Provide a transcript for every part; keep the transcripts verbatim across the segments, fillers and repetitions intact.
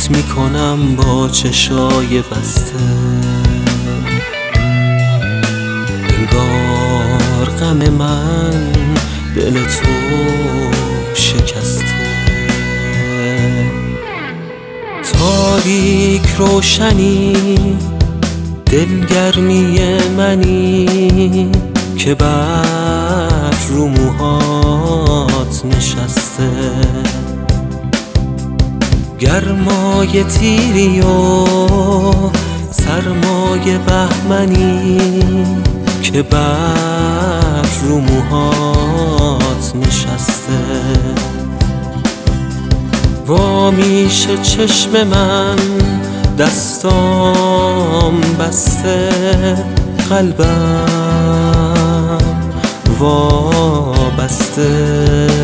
نگات میکنم با چشای بسته، انگار غم من دل تو شکسته. تاریک روشنی دلگرمی منی که بر رو موهات نشسته، گرمای تیری و سرمای بهمنی که بر رو موهات نشسته. وا میشه چشم من دستام بسته، قلبم وابسته.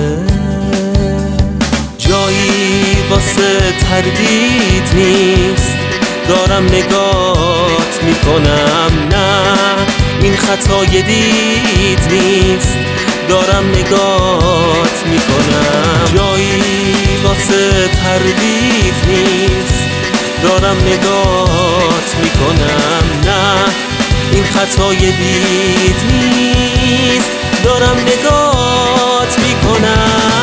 جایی واسه تردید نیست، دارم نگات میکنم، نه این خطای دید نیست، دارم نگات میکنم. جایی واسه تردید نیست، دارم نگات میکنم، نه این خطای دید نیست، دارم نگات میکنم.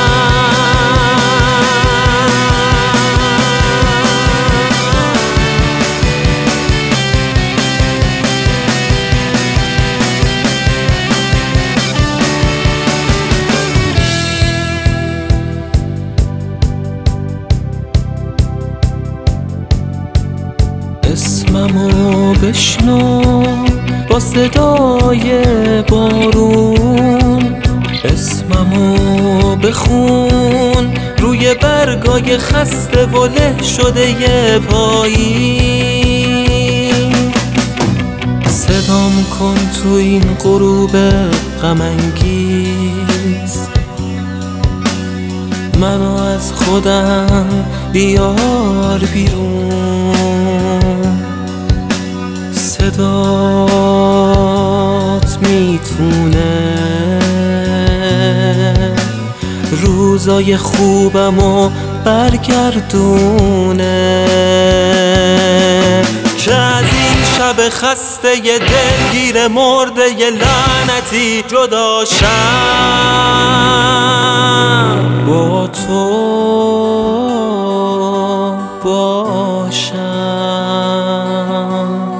اسممو بشنو با صدای بارون، اسممو بخون روی برگای خسته و له شده ی پایین. صدام کن تو این غروب غم انگیز، منو از خودم بیار بیرون. صدات میتونه روزای خوبمو برگردونه، که از این شب خسته ی دلگیر مرده ی لعنتی جدا شم، با تو باشم.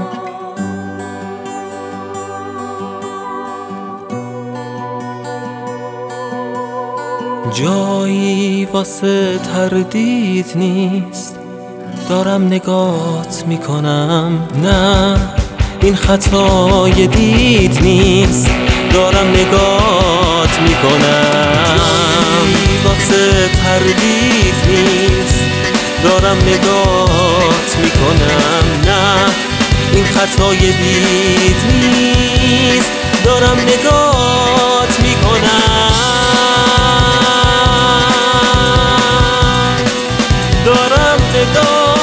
جایی واسه تردید نیست، دارم نگات میکنم، نه این خطای دید نیست، دارم نگات میکنم. جایی واسه تردید نیست، دارم نگات میکنم، نه این خطای دید نیست، دارم نگات میکنم، دارم نگاه